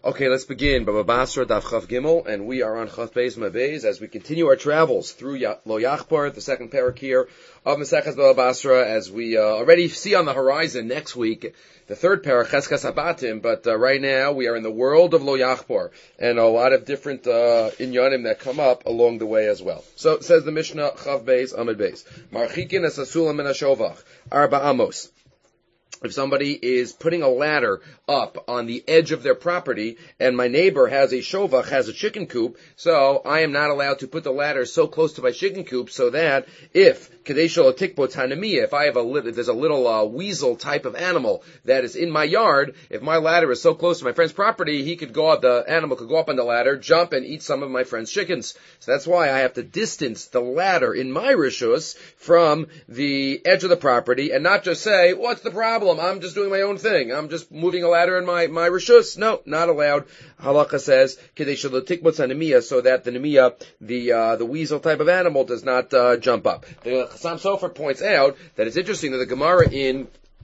Okay, let's begin. Baba Basra, Daf Chav Gimel, and we are on Chav Beis Mabez as we continue our travels through Lo Yachbar, the second parak here of Maseches Baba Basra, as we already see on the horizon next week, the third parak, Cheskas Habatim, but right now we are in the world of Lo Yachbar, and a lot of different inyanim that come up along the way as well. So it says the Mishnah, Chav Beis, Amud Beis, Marchikin es hasulam min hashovach, Arba Amos. If somebody is putting a ladder up on the edge of their property, and my neighbor has a shovach, has a chicken coop, so I am not allowed to put the ladder so close to my chicken coop so that if if there's a little weasel type of animal that is in my yard, if my ladder is so close to my friend's property, the animal could go up on the ladder, jump, and eat some of my friend's chickens. So that's why I have to distance the ladder in my rishus from the edge of the property, and not just say, what's the problem? I'm just doing my own thing. I'm just moving a ladder in my rishus. No, not allowed. Halacha says, so that the nemiyah, the weasel type of animal does not jump up. The Chassam Sofer points out that it's interesting that the Gemara in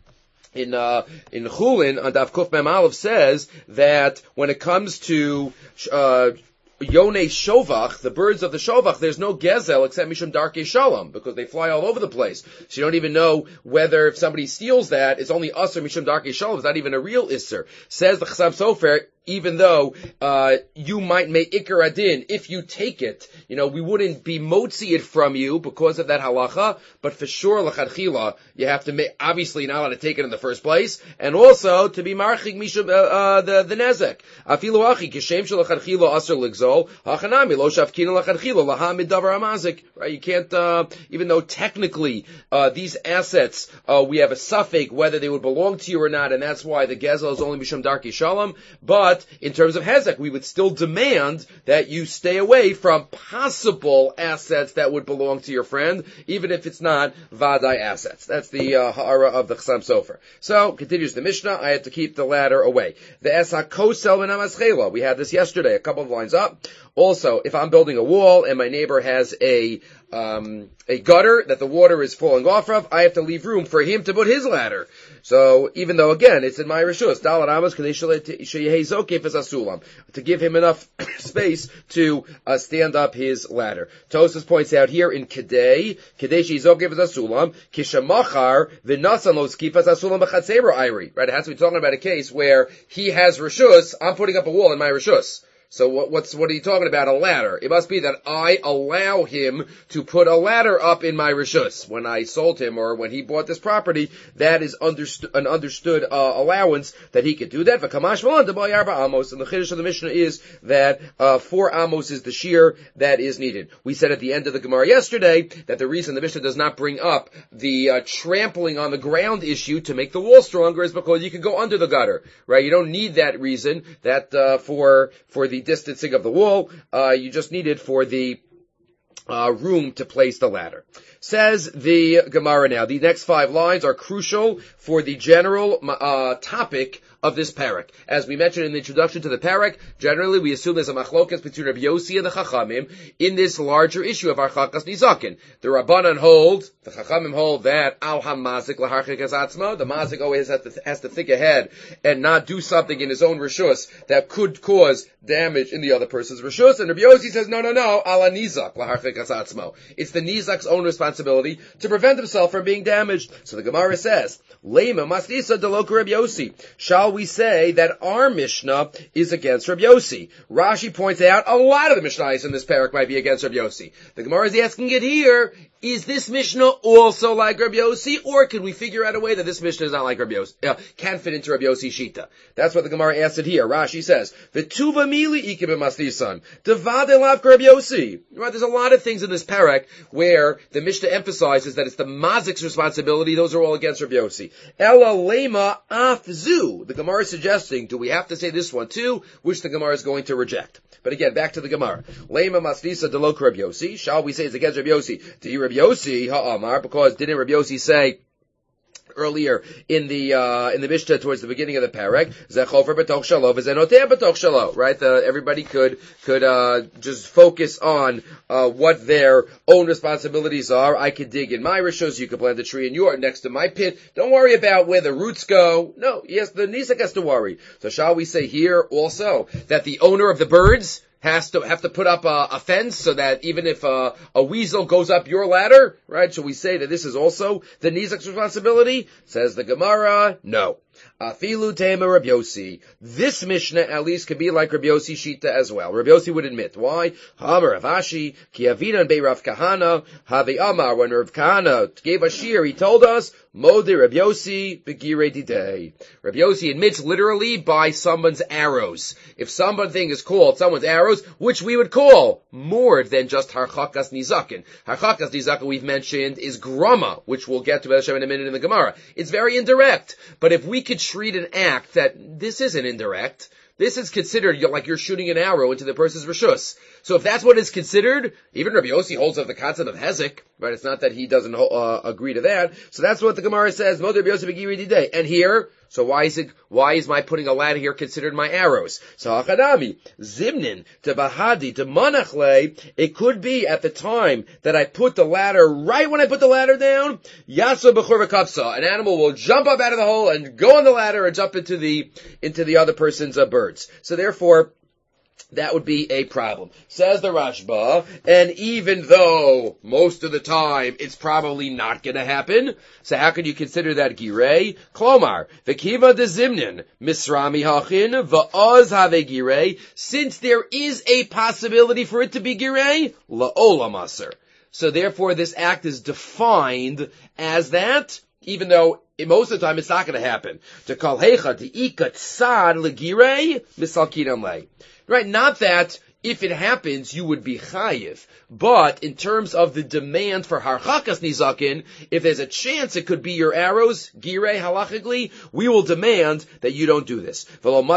Chulin on Daf Kuf Mem Aleph says that when it comes to Yonei Shovach, the birds of the Shovach, there's no gezel except Mishum Darkei Shalom, because they fly all over the place. So you don't even know whether if somebody steals that, it's only Asr Mishum Darkei Shalom, it's not even a real Isser. Says the Chassam Sofer, even though you might make Iker Adin, if you take it, we wouldn't be motzi it from you because of that halacha, but for sure, l'chadchila, you have to make, obviously you're not allowed to take it in the first place, and also to be marchik mishum, the nezek. Afilu achi, kishem shel l'chadchila aser ligzol, hachanami, lo shavkina l'chadchila, lahamid davar amazik. Right, you can't, even though technically, these assets, we have a suffix whether they would belong to you or not, and that's why the gezel is only mishum darki shalom, but in terms of hezek, we would still demand that you stay away from possible assets that would belong to your friend, even if it's not vadai assets. That's the ha'ara of the Chassam Sofer. So, continues the Mishnah, I have to keep the ladder away. The esakosel v'namaschela, we had this yesterday, a couple of lines up. Also, if I'm building a wall and my neighbor has a gutter that the water is falling off of, I have to leave room for him to put his ladder. So, even though, again, it's in my rishus, to give him enough space to stand up his ladder. Tosas points out here in Kedei she'izokef es asulam, kishamachar v'nasan lo skifas asulam b'chatzera ayri. Right, it has to be talking about a case where he has rishus, I'm putting up a wall in my rishus. So what are you talking about? A ladder. It must be that I allow him to put a ladder up in my rishus. When I sold him or when he bought this property, that is an understood allowance that he could do that. V'kamash v'lan d'bay arba amos. And the chiddush of the Mishnah is that 4 amos is the shear that is needed. We said at the end of the Gemara yesterday that the reason the Mishnah does not bring up the trampling on the ground issue to make the wall stronger is because you can go under the gutter, right? You don't need that reason that for the distancing of the wall, you just need it for the room to place the ladder. Says the Gemara now, the next 5 lines are crucial for the general topic of this parak. As we mentioned in the introduction to the parak, generally we assume there's a machlokas between Rabbi Yossi and the Chachamim in this larger issue of Archakas Nizakin. The Rabbanan hold, the Chachamim hold that Al HaMazik Laharchikas Atzma, the Mazik always has to think ahead and not do something in his own rishus that could cause damage in the other person's rishus. And Rabbi Yossi says, no, Ala Nizak Laharchikas Atzma. It's the Nizak's own responsibility to prevent himself from being damaged. So the Gemara says, Lema Masdisa Deloka Rabbi Yossi. Shall we say that our Mishnah is against Rabbi Yossi? Rashi points out a lot of the Mishnahs in this parak might be against Rabbi Yossi. The Gemara is asking it here, is this Mishnah also like Rabbi Yossi, or can we figure out a way that this Mishnah is not like Rabbi Yossi, can fit into Rabbi Yossi Shita? That's what the Gemara asks it here. Rashi says, V'tuva mili ikib b'masdisan, devade lav Rabbi Yossi. Right, there's a lot of things in this parak where the Mishnah emphasizes that it's the mazik's responsibility. Those are all against Rabbi Yossi. Ela lema afzu. The Gemara is suggesting, do we have to say this one too, which the Gemara is going to reject? But again, back to the Gemara. Lema masdisa delok Rabbi Yossi. Shall we say it's against Rabbi Yossi? To Rabbi Yossi ha'amar, because didn't Rabbi Yossi say earlier in the Mishnah towards the beginning of the parak, zechofer b'toch shalo v'zenoter b'toch shalo, right? Everybody could just focus on what their own responsibilities are. I could dig in my rishos, you could plant a tree in your next to my pit. Don't worry about where the roots go. No, yes, the nisak has to worry. So shall we say here also that the owner of the birds have to put up a fence so that even if a weasel goes up your ladder, right? So we say that this is also the nizak's responsibility? Says the Gemara, no. Afilu tema Rabbi Yossi. This Mishnah at least could be like Rabbi Yossi Shita as well. Rabbi Yossi would admit. Why? Hamar Avashi, ki avinan be Rav Kahana, have Amar, when Rav Kahana gave a shir, he told us, Mode Rabbi Yossi begire didei. Rabbi Yossi admits literally by someone's arrows. If something is called someone's arrows, which we would call more than just harchakas nizakin. Harchakas nizakin we've mentioned is grama, which we'll get to in a minute in the Gemara. It's very indirect. But if we could treat an act that this isn't indirect, this is considered like you're shooting an arrow into the person's rishus. So if that's what is considered, even Rabbi Yossi holds of the concept of hezek, right? It's not that he doesn't agree to that. So that's what the Gemara says. And here, so why is my putting a ladder here considered my arrows? So Hachadami, Zimnin, to Bahadi, to Manachle, it could be at the time that I put the ladder, right when I put the ladder down, Yasa Bechor V'Kapsa, an animal will jump up out of the hole and go on the ladder and jump into the other person's birds. So therefore, that would be a problem. Says the Rashba, and even though most of the time it's probably not going to happen, so how could you consider that girei? Klomar, v'kiva de zimnin, misrami hachin, v'oz have girei, since there is a possibility for it to be girei, la'olam aser. So therefore this act is defined as that, even though most of the time it's not going to happen. To call hecha, to ikat sad legirei, misalkinam le. Right, not that if it happens, you would be chayiv. But in terms of the demand for harchakas nizakin, if there's a chance it could be your arrows, girei halachically, we will demand that you don't do this.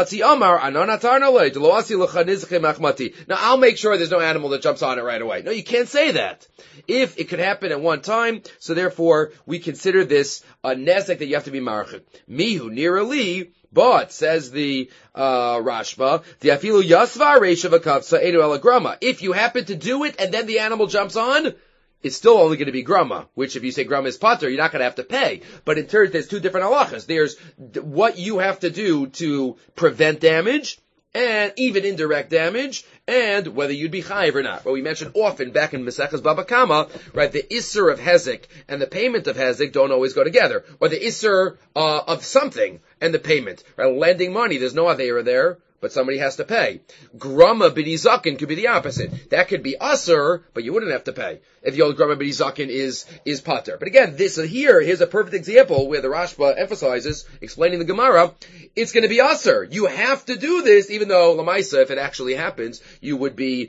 Now I'll make sure there's no animal that jumps on it right away. No, you can't say that. If it could happen at one time, so therefore we consider this a nezek that you have to be marchik. Mihu nirali. But, says the Rashba, the afilu yasva reisha v'kavsa einu ela grama. If you happen to do it and then the animal jumps on, it's still only going to be grama, which if you say grama is pater, you're not going to have to pay. But in turn, there's two different halachas. There's what you have to do to prevent damage, and even indirect damage, and whether you'd be chayiv or not. But we mentioned often back in Maseches Baba Kama, right, the isser of hezek and the payment of hezek don't always go together. Or the isser of something and the payment. Right, lending money, there's no avera there, but somebody has to pay. Grama b'nizakin could be the opposite. That could be usser, but you wouldn't have to pay. If the old grama b'nizakin is pater. But again, here's a perfect example where the Rashba emphasizes, explaining the Gemara, it's going to be usser. You have to do this, even though Lamaisa, if it actually happens, you would be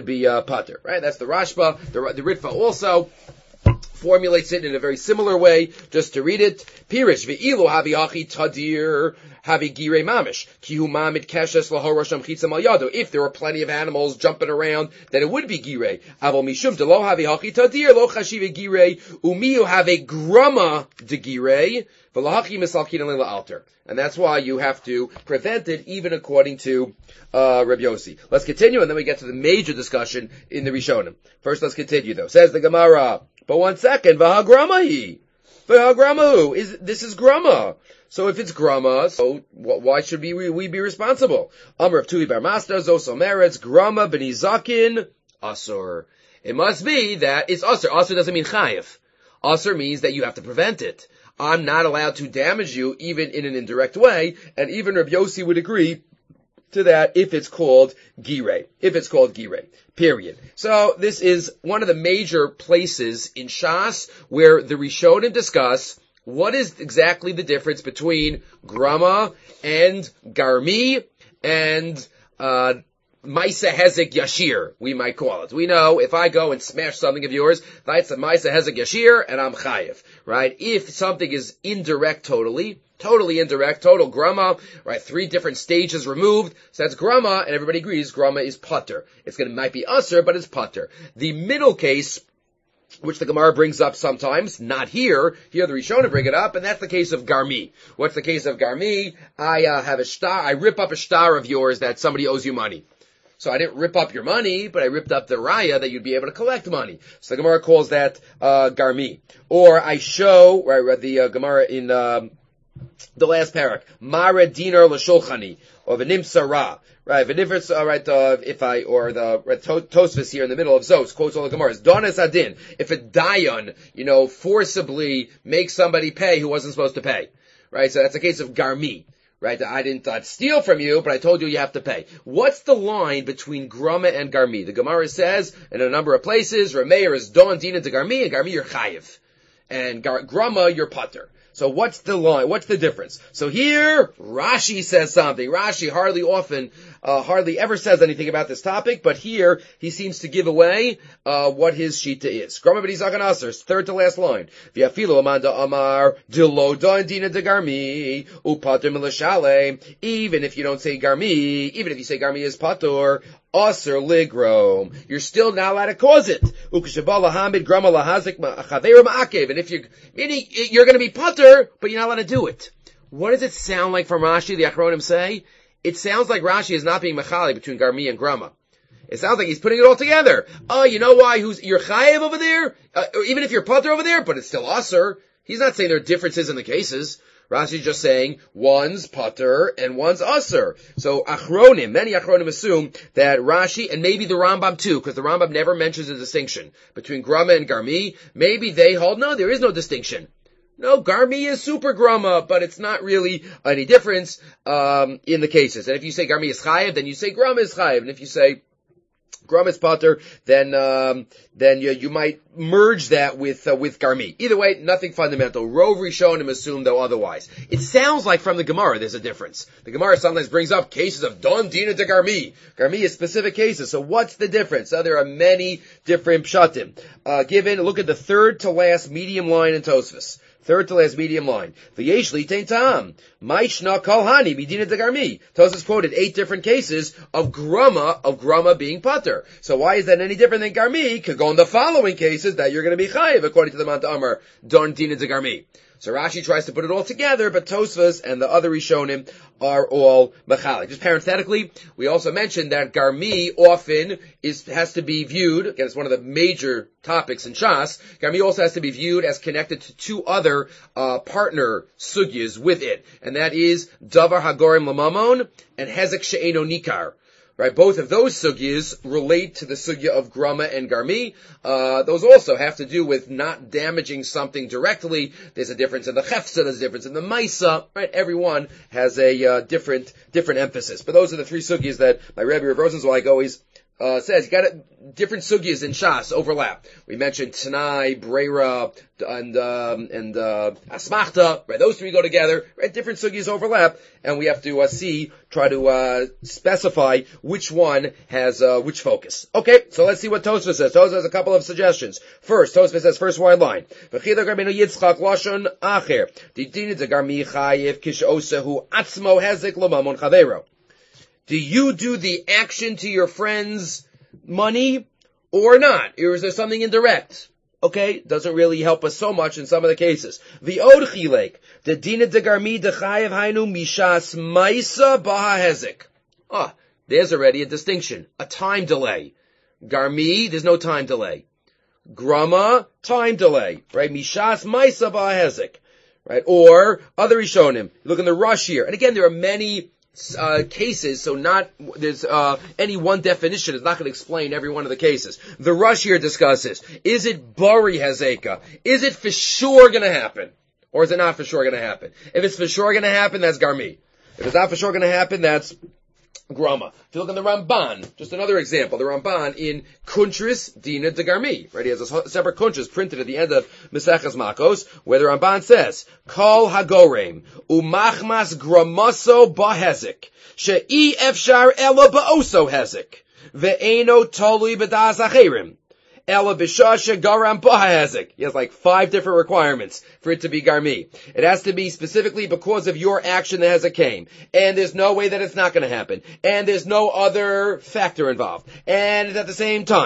pater. Right? That's the Rashba. The Ritva also formulates it in a very similar way, just to read it. Pirish ve'ilu havi hachi tadir havi girei mamish ki hu mamid keshes lahorosham chitzam al yado. If there were plenty of animals jumping around, then it would be girei. Avol mishum de lo havi hachi tadir lo chashiv girei umiu have a grama de girei v'lahachi misalkin alei la'alter. And that's why you have to prevent it, even according to Rabbi Yossi. Let's continue, and then we get to the major discussion in the Rishonim. First, let's continue, though. Says the Gemara, but 1 second, v'hagramahi. V'hagramahu. This is grama. So if it's grama, so why should we be responsible? Amr of Tuvi Bar Master, Zos Omeretz, grama b'nizakin, asur. It must be that it's asur. Asur doesn't mean chayiv. Asur means that you have to prevent it. I'm not allowed to damage you even in an indirect way, and even Rabbi Yossi would agree to that if it's called girei. If it's called girei. Period. So this is one of the major places in Shas where the Rishonim discuss what is exactly the difference between grama and garmi and Maisa Hezek Yashir, we might call it. We know if I go and smash something of yours, that's a Maisa Hezek Yashir, and I'm chayiv, right? If something is indirect totally indirect, total grama, right? 3 different stages removed, so that's grama, and everybody agrees grama is pater. Might be usser, but it's pater. The middle case which the Gemara brings up sometimes, not here. Here the Rishonim bring it up, and that's the case of Garmi. What's the case of Garmi? I have a star, I rip up a star of yours that somebody owes you money. So I didn't rip up your money, but I ripped up the raya that you'd be able to collect money. So the Gemara calls that Garmi. Or I show, right, the Gemara in the last parak, Mara dinar l'shulchani, or v'nimsa ra. Right, Tosfos here in the middle of Zos quotes all the Gemaras. Donas adin, if a dayan, forcibly makes somebody pay who wasn't supposed to pay. Right, so that's a case of Garmi. Right, I didn't steal from you, but I told you have to pay. What's the line between Grama and Garmi? The Gemara says in a number of places, Rameir is Don Dina to Garmi, and Garmi you're Chayiv. And Grama you're Pater. So what's the line? What's the difference? So here, Rashi says something. Rashi hardly ever says anything about this topic, but here he seems to give away what his shita is. Grama b'dizagan aser, third to last line. V'yafilu amanda amar dilo don dina de garmi upater milashale. Even if you don't say garmi, even if you say garmi is patur, aser ligrom, you're still not allowed to cause it. Ukashabala hamid grama lahazik chaverim akev. And if you're going to be patur, but you're not allowed to do it. What does it sound like from Rashi? The Achronim say it sounds like Rashi is not being mechali between Garmi and Grama. It sounds like he's putting it all together. Oh, you know why? You're chayev over there, or even if you're patur over there, but it's still aser. He's not saying there are differences in the cases. Rashi's just saying one's patur and one's aser. So many Achronim assume that Rashi, and maybe the Rambam too, because the Rambam never mentions a distinction between Grama and Garmi, maybe they hold, no, there is no distinction. No, Garmi is super Grama, but it's not really any difference in the cases. And if you say Garmi is Chayev, then you say Grama is Chayev. And if you say Grama is Pater, then you might merge that with Garmi. Either way, nothing fundamental. Rov Rishonim assume though otherwise. It sounds like from the Gemara there's a difference. The Gemara sometimes brings up cases of Don Dina de Garmi. Garmi is specific cases. So what's the difference? There are many different pshatim. Look at the third to last medium line in Tosfos. Third to last medium line. V'yesh li tein tam. Maishna kol hani midina de garmi. Tosfos quoted 8 different cases of grama being pater. So why is that any different than garmi? Could go in the following cases that you're going to be chayiv according to the Mount Amar don dina de garmi. So Rashi tries to put it all together, but Tosfos and the other Rishonim are all mechalik. Just parenthetically, we also mentioned that Garmi often has to be viewed, again, it's one of the major topics in Shas, Garmi also has to be viewed as connected to 2 other partner sugyas with it, and that is Davar Hagorim Lamamon and Hezek She'eno Nikar. Right, both of those sugyas relate to the sugya of Grama and Garmi. Those also have to do with not damaging something directly. There's a difference in the chefsa, there's a difference in the maisa. Right, everyone has a different emphasis. But those are the 3 sugyas that my Rebbe Rav Rosenzweig always says. You got different sugyas in Shas overlap. We mentioned Tanai, Breira, and Asmachta. Right, those 3 go together. Right, different sugyas overlap, and we have to try to specify which one has which focus. Okay, so let's see what Tosfos says. Tosfos has a couple of suggestions. First, Tosfos says first wide line. Do you do the action to your friend's money or not? Or is there something indirect? Okay, doesn't really help us so much in some of the cases. The od chilek, the dina de garmi de chayev hainu mishas maisa baha hezek. There's already a distinction, a time delay. Garmi, there's no time delay. Grama, time delay, right? Mishas maisa baha hezek, right? Or other Rishonim. Look in the rush here, and again, there are many cases, so there's any one definition is not going to explain every one of the cases. The rush here discusses, is it bari hazeka? Is it for sure going to happen? Or is it not for sure going to happen? If it's for sure going to happen, that's Garmi. If it's not for sure going to happen, that's Grama. If you look in the Ramban, just another example, the Ramban in Kuntris Dina de Garmi, right? He has a separate Kuntris printed at the end of Meseches Makos, where the Ramban says, Kol Hagorem, Umachmas Gramaso Bahezik, She'i Efshar Ela Ba'oso Hezik, Ve'eno Tolui B'das Acherim, Ela B'shasha Garam Bahezik. He has like 5 different requirements for it to be Garmi. It has to be specifically because of your action that Hezek came. And there's no way that it's not going to happen. And there's no other factor involved. And it's at the same time.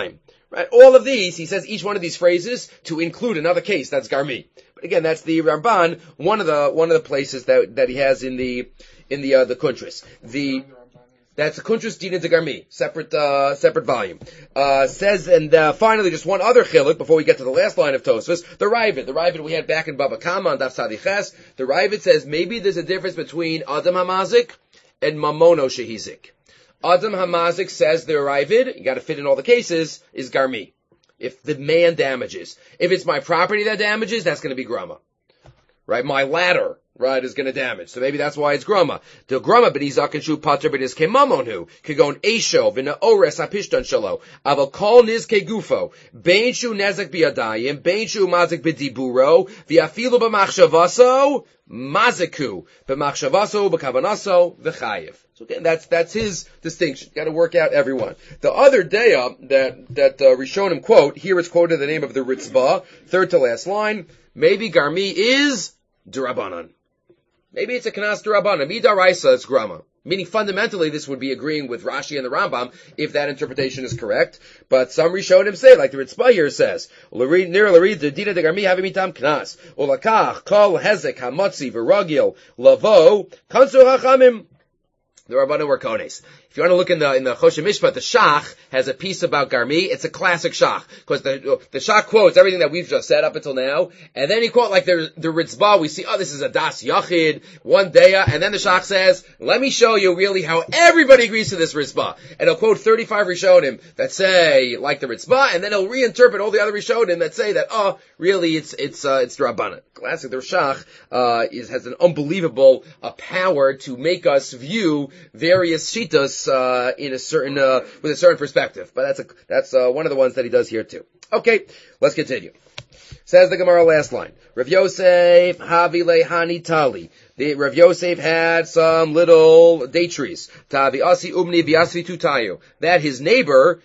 Right? All of these, he says each one of these phrases to include another case that's Garmi. But again, that's the Ramban, one of the places that he has in the Kuntras. That's the Kuntras Dina de Garmi, separate volume. Says, and finally, just one other chiluk before we get to the last line of Tosfos, the Ravid we had back in Bava Kama on Daf Sadiches. The Ravid says maybe there's a difference between Adam Hamazik and Mamono Shehizik. Adam Hamazik says the Ravid, you got to fit in all the cases, is Garmi. If the man damages, if it's my property that damages, that's going to be Grama. Right, my ladder, right, is going to damage. So maybe that's why it's Grama. The Grama, but he's Akenshu Pater, but is Kemamonu. Could go an Esho, Vina Ores Apishtan Shalo. Aval Kol Niz Kegufo. Beinshu Nezek Biadayim. Beinshu Mazik Bidiburo. Viafilu B'machshavaso. Maziku. B'machshavaso. B'kavanaso. V'chayev. So again, that's his distinction. Got to work out everyone. The other Deya that Rishonim quote, here it's quoted the name of the Ritzvah, third to last line. Maybe Garmi is Durabanan. Maybe it's a Kanas Durabanan. Midaraisa, it's Grama. Meaning fundamentally this would be agreeing with Rashi and the Rambam if that interpretation is correct. But some Rishonim say, like the Ritzvah here says, Nir Larid, the Dina de Garmi havimitam Knas. Ulakach, Kol Hezek, Hamotzi, Viragil, Lavo, Kansu Hachamim. The Rabbanim were Kones. If you want to look in the Choshen Mishpat, the Shach has a piece about Garmi. It's a classic Shach. Because the Shach quotes everything that we've just said up until now. And then he quotes like the Ritzvah. We see, this is a Das Yachid, one Deya. And then the Shach says, let me show you really how everybody agrees to this Ritzvah. And he'll quote 35 Rishonim that say, like the Ritzvah. And then he'll reinterpret all the other Rishonim that say that, really it's the Rabbanim. Classic. The Shach, has an unbelievable, power to make us view various shitas in a certain with a certain perspective, but that's one of the ones that he does here too. Okay, let's continue. Says the Gemara, last line. Rav Yosef Havile Hani Tali. Rav Yosef had some little date trees. Tavi Asi Umni Viasvi Tutayu. That his neighbor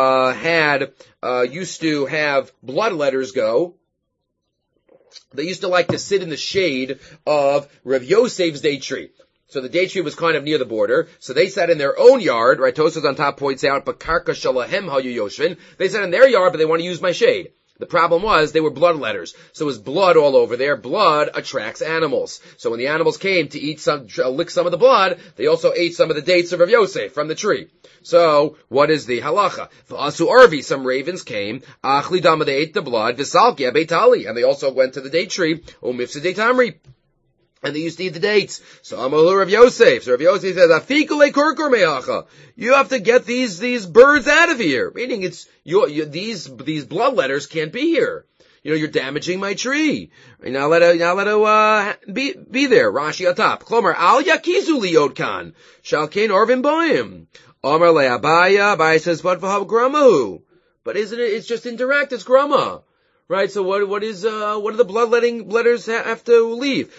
used to have bloodletters go. They used to like to sit in the shade of Rav Yosef's date tree. So the date tree was kind of near the border. So they sat in their own yard, right? Tosfos on top points out, Bakarka Shalahem Hayu Yoshvin. They sat in their yard, but they want to use my shade. The problem was they were bloodletters. So it was blood all over there. Blood attracts animals. So when the animals came to lick some of the blood, they also ate some of the dates of Rav Yosef from the tree. So, what is the halacha? V'asu arvi, some ravens came, achli dama, they ate the blood, v'salki abeitali, and they also went to the date tree, umifsa de tamri. And they used to eat the dates. So Amalu Rav Yosef. So Rav Yosef says, "Afikule kurkur me'acha." You have to get these birds out of here. Meaning these bloodletters can't be here. You're damaging my tree. Now let it be there. Rashi atop. Klomer al yakizu liod kan. Shalkein orvim boim. Amar le'abaya. Abaya says, "What v'hav gramahu?" But isn't it? It's just indirect. It's grama. Right, so what do the bloodletting letters have to leave?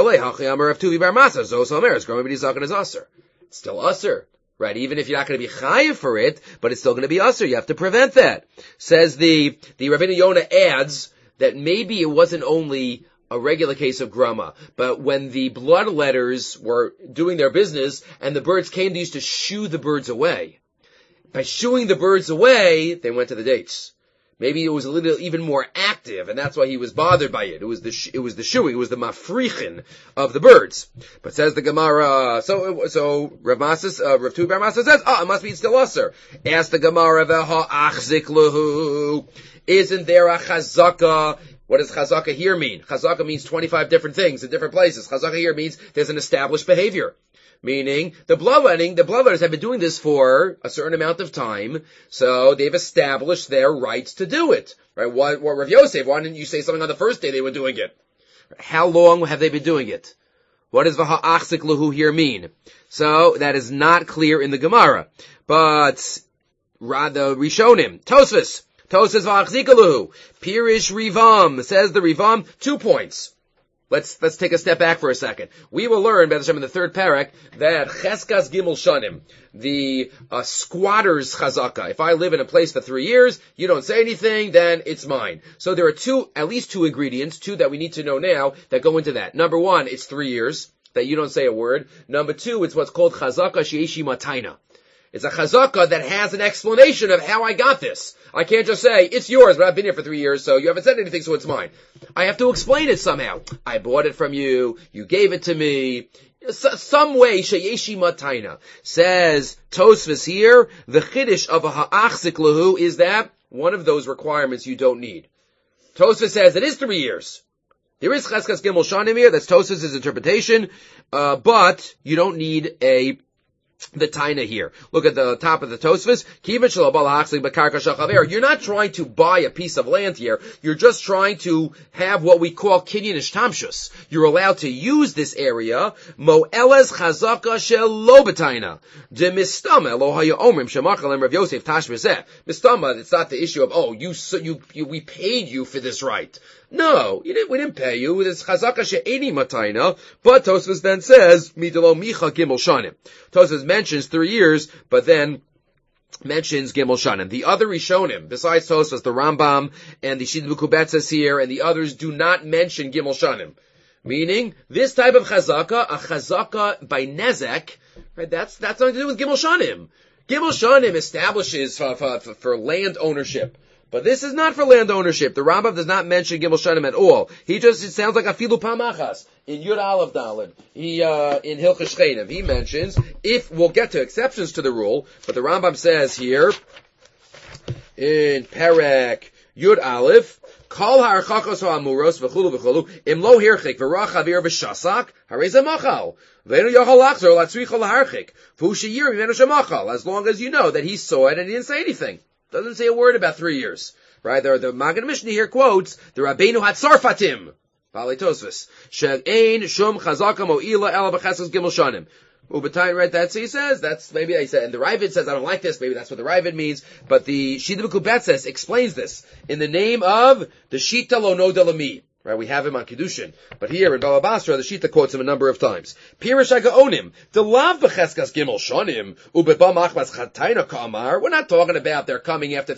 It's still usher. Right, even if you're not going to be chayiv for it, but it's still going to be usher. You have to prevent that. Says the Ravina Yonah adds that maybe it wasn't only a regular case of grama, but when the bloodletters were doing their business and the birds came, they used to shoo the birds away. By shooing the birds away, they went to the dates. Maybe it was a little even more active, and that's why he was bothered by it. It was the shooing, it was the mafrichin of the birds. But says the Gemara, so Rav Tu Bar Masa says, it must be still usher. Ask the Gemara, Veha achzik lehu. Isn't there a chazaka? What does chazaka here mean? Chazaka means 25 different things in different places. Chazaka here means there's an established behavior. Meaning, the bloodletters have been doing this for a certain amount of time, so they've established their rights to do it. Right? What Rav Yosef, why didn't you say something on the first day they were doing it? How long have they been doing it? What does v'ha'achzik lehu here mean? So, that is not clear in the Gemara. But, rather, Rishonim, Tosfos v'ha'achzik lehu, Pirish Rivam, says the Rivam, 2 points. Let's take a step back for a second. We will learn, B'ez Hashem, in the third parak, that Cheskas Gimel Shanim, the squatter's chazaka. If I live in a place for 3 years, you don't say anything, then it's mine. So there are at least two ingredients, two that we need to know now, that go into that. Number one, it's 3 years, that you don't say a word. Number two, it's what's called chazaka she'eshi mataina. It's a chazaka that has an explanation of how I got this. I can't just say, it's yours, but I've been here for 3 years, so you haven't said anything, so it's mine. I have to explain it somehow. I bought it from you, you gave it to me. Some way, sheyeshi mataina. Says Tosfos here, the chiddush of a ha'achzik lahu is that one of those requirements you don't need. Tosfos says it is 3 years. There is cheskas gimel shanim here, that's Tosfos' interpretation, but you don't need the taina here. Look at the top of the Tosfos. You're not trying to buy a piece of land here. You're just trying to have what we call kinyan ishtamshus. You're allowed to use this area. Mo'eles chazaka shelo b'taina. De mistama lo haya omrim shemachalem Rav Yosef tash b'zeh. Mistama, it's not the issue of, we paid you for this right. No, we didn't pay you. It's chazaka she'eni mataina. But Tosfos then says, midelo micha gimel shanim. Tosfos mentions 3 years, but then mentions gimel shanim. The other Rishonim, besides Tosfos, the Rambam and the Shita B'Kubetzes here, and the others do not mention gimel shanim. Meaning, this type of chazaka, a chazaka by nezek, right? That's nothing to do with gimel shanim. Gimel shanim establishes for land ownership. But this is not for land ownership. The Rambam does not mention Gimel Shanim at all. It sounds like Afilu Pamachas in Yud Aleph Daled. In Hilchos Shchenim, he mentions, we'll get to exceptions to the rule, but the Rambam says here, in Perek Yud Aleph, Kol ha'archakos ha'amuros v'chulu v'chulu, im lo hirchik v'rach avir v'shasak, harei ze machal. V'enu yochal lachzor latzricho l'harchik. V'hu sheyir v'menu shemachal. As long as you know that he saw it and he didn't say anything. Doesn't say a word about 3 years. Right? The Magen Mishnah here quotes the Rabbeinu Hatzarfatim. Baalei Tosfos. She'ein shum chazaka mo'ila ela b'cheskas gimel shanim. Ubatai, right? That's what he says. That's maybe I said. And the Ravid says, I don't like this. Maybe that's what the Ravid means. But the Shita B'Kubetzes explains this in the name of the Shita Lo Noda Lami. Right, we have him on Kiddushin. But here in Baba Basra, the Shita quotes him a number of times. Pirish HaGaonim, the lav b'cheskas gimel shonim, ubeba machmas chataina kamar. We're not talking about they're coming after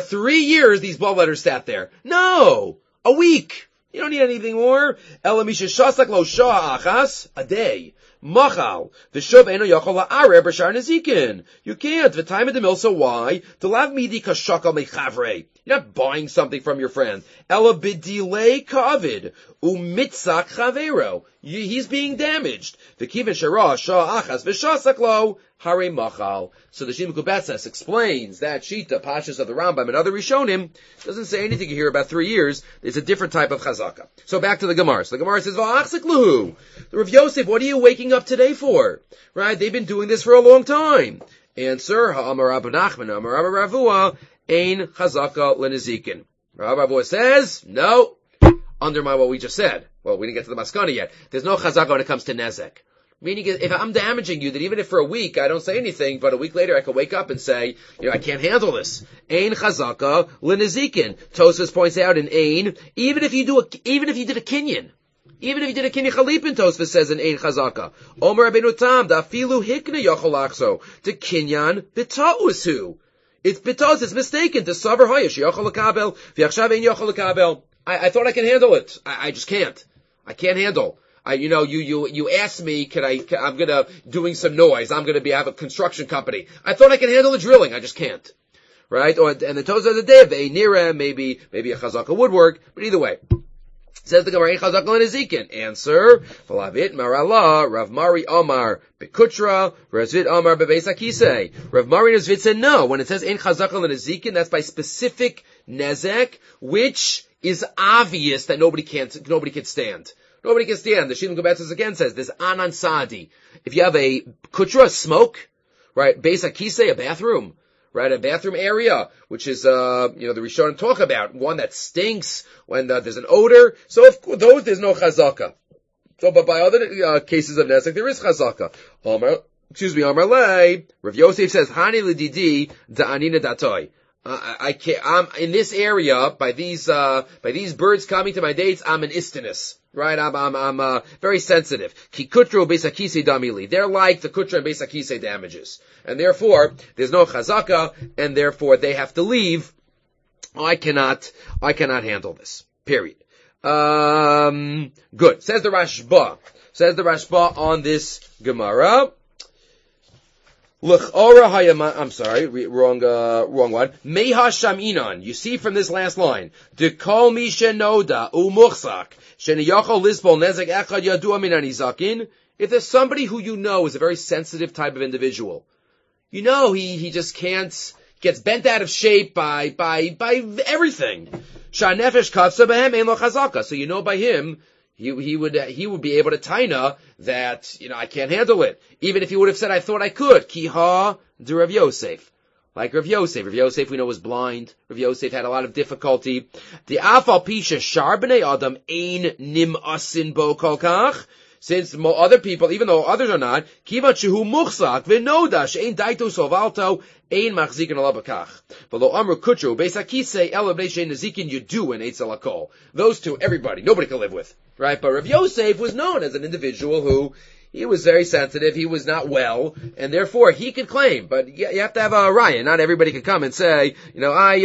3 years, these bloodletters sat there. No! A week! You don't need anything more. Elamisha shasak lo shah achas, a day. Machal, v'shuv eno yochol ha'arer b'shar nezikin. You can't. The time of the mill, so why? The lav midi kashakal mechavre. You're not buying something from your friend. Ela b'dilei kavid, umitzak chavero. He's being damaged. V'kivin shara shah achas v'shasak lo, hare machal. So the Shita B'Kubetzes explains that Shita, Pashas of the Rambam and other Rishonim, doesn't say anything here about 3 years. It's a different type of chazaka. So back to the Gemara. So the Gemara says, V'achzik luhu. The Rav Yosef, what are you waking up today for? Right? They've been doing this for a long time. Answer, Ha'amar Rabbi Nachman, Ha'amar Rabbi Ravua, Ein chazaka l'nezikin. Rabbi Ravua says, no, undermine what we just said. Well, we didn't get to the maskana yet. There's no chazaka when it comes to nezek. Meaning, if I'm damaging you, that even if for a week I don't say anything, but a week later I could wake up and say, I can't handle this. Ein chazaka l'nezikin. Tosfos points out in Ein, even if you did a kinyan, chalipin, Tosfos says in Ein chazaka. Omer Rabbeinu Tam, da'afilu hikna yochol achso, to kinyan b'ta'usu. It's because it's mistaken to savar hayesh yochol l'kabel v'yachshav ein yochol l'kabel. I thought I can handle it. I just can't. I can't handle. You asked me, I'm gonna, doing some noise, I'm gonna have a construction company. I thought I can handle the drilling, I just can't. Right? And the Tosfos of the day of a nira, maybe a chazaka would work, but either way. Says the Gemara, chazaka l'nezikin. Answer, Falavit marala, Rav Mari Omar, Bekutra, Razvit Omar, Bebeis HaKisei. Rav Mari and Razvit said no. When it says ein chazaka l'nezikin, that's by specific nezek, which is obvious that nobody can stand. Nobody can stand. The Shita B'Kubetzes again says, there's anan sadi. If you have a kutra, smoke, right, beis hakisei, a bathroom, right, a bathroom area, which is, the Rishonim talk about, one that stinks, when there's an odor. So of those, there's no chazaka. So, but by other cases of nezek, there is chazaka. Amar lei, Rav Yosef says, hani l'didi da'anina datoi. I can't, I'm in this area, by these birds coming to my dates, I'm an istinus. Right? I'm very sensitive. Ki kutra beis hakisei damili. They're like the kutra and beis hakisei damages. And therefore, there's no chazaka, and therefore they have to leave. I cannot handle this. Period. Good. Says the Rashba on this Gemara. I'm sorry, wrong one. Meha shaminan. You see from this last line, Dekol mi shenoda umuchzak sheniyachol lisbol nezek echad yadua min anizakin. If there's somebody who you know is a very sensitive type of individual, you know he just gets bent out of shape by everything. Shanefesh kavsa behem ein lo chazaka. So you know by him, he would be able to taina that, I can't handle it. Even if he would have said, I thought I could. Kiha de Rav Yosef. Like Rav Yosef. Rav Yosef, we know, was blind. Rav Yosef had a lot of difficulty. The afal pisha shar b'nei adam ein nim asin bo kolkach. Since other people, even though others are not, kivat shehu muchzak v'noda she'ein daito sovalto ein machzikin alabakach. V'lo amru kutru beis hakisei ela b'nei she'ein nezikin yudu and eitz alakol. Those two, nobody can live with. Right? But Rav Yosef was known as an individual who, he was very sensitive, he was not well, and therefore he could claim, but you have to have a raya. Not everybody could come and say, ein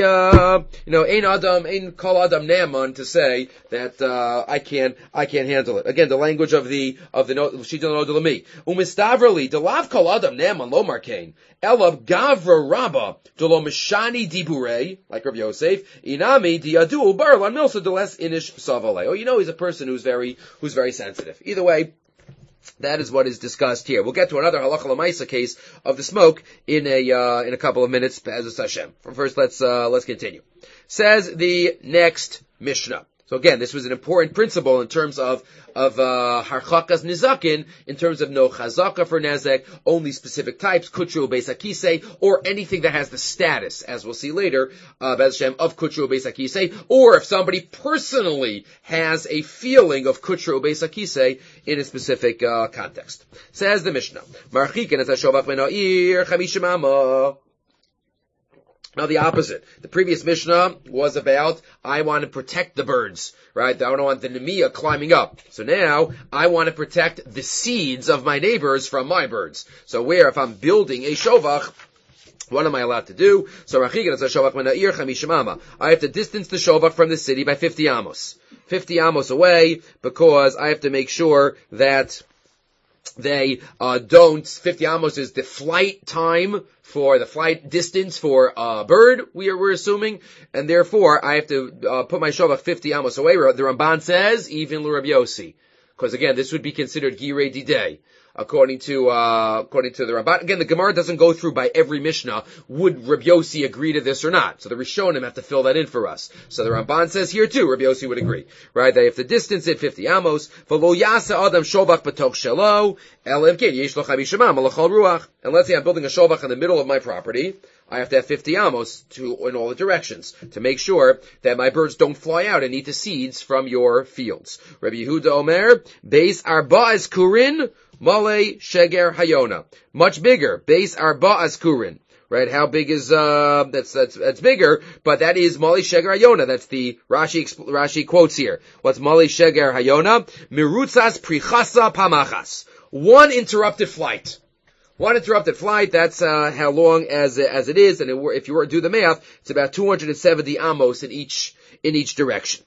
kol adam ne'aman, to say that, I can't handle it. Again, the language of the Shita Noda Lami. Umistavrali, delav kol adam ne'aman lo markein, elav gavra rabba, delo mishani dibure, like Rav Yosef, inami diadu bar lan milsa deles inish savale. Oh, he's a person who's very sensitive. Either way, that is what is discussed here. We'll get to another halacha l'maisa case of the smoke in a couple of minutes. Be'ezus Hashem. First, let's continue. Says the next Mishnah. So again, this was an important principle in terms of harchakas nizakin, in terms of no chazaka for nezek, only specific types, kutru beis hakisei, or anything that has the status, as we'll see later, Be'ez Hashem, of kutru beis hakisei, or if somebody personally has a feeling of kutru beis hakisei in a specific context. Says the Mishnah, marchikin et hashovach ben ha'ir chamishim amma. Now the opposite. The previous Mishnah was about, I want to protect the birds, right? I don't want the Nemiya climbing up. So now, I want to protect the seeds of my neighbors from my birds. So if I'm building a shovach, what am I allowed to do? So I have to distance the shovach from the city by 50 amos. 50 amos away, because I have to make sure that they don't. 50 amos is the flight time for the flight distance for a bird, we're assuming, and therefore I have to put my shovach 50 amos away. The Ramban says even l'Rabbi Yossi, because again this would be considered girei didei. According to the Ramban. Again, the Gemara doesn't go through by every Mishnah, would Rabbi Yossi agree to this or not? So the Rishonim have to fill that in for us. So the Ramban says here too, Rabbi Yossi would agree. Right? They have to distance it 50 amos. V'lo yasa adam shovach b'toch shelo, el evgin, yesh lo chamisha am l'chol ruach. And let's say I'm building a shovach in the middle of my property. I have to have 50 amos in all the directions to make sure that my birds don't fly out and eat the seeds from your fields. Rabbi Yehuda Omer, Beis Arba as Kurin, Male Sheger Hayona. Much bigger. Beis Arba as Kurin. Right? How big is, that's bigger, but that is Mali Sheger Hayona. That's the Rashi quotes here. What's Mali Sheger Hayona? Mirutzas Prichasa Pamachas. One interrupted flight. One interrupted flight, that's how long as it is, and if you were to do the math, it's about 270 amos in each direction.